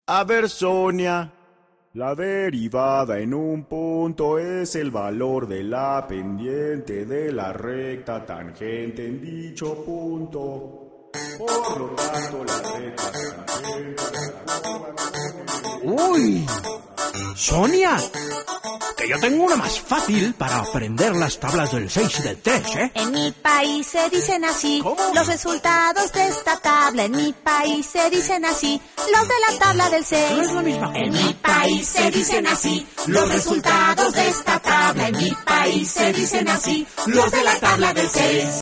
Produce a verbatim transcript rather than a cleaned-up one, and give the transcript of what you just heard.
A ver, Sonia. La derivada en un punto es el valor de la pendiente de la recta tangente en dicho punto. Por lo tanto, la recta tangente... ¡Uy! ¡Sonia! Que yo tengo una más fácil para aprender las tablas del seis y del tres, ¿eh? En mi país se dicen así. ¿Cómo? Los resultados de esta tabla. En mi país se dicen así. Los de la tabla del seis. No es la misma cosa. En mi país se dicen así. Los resultados de esta tabla. En mi país se dicen así. Los de la tabla del seis.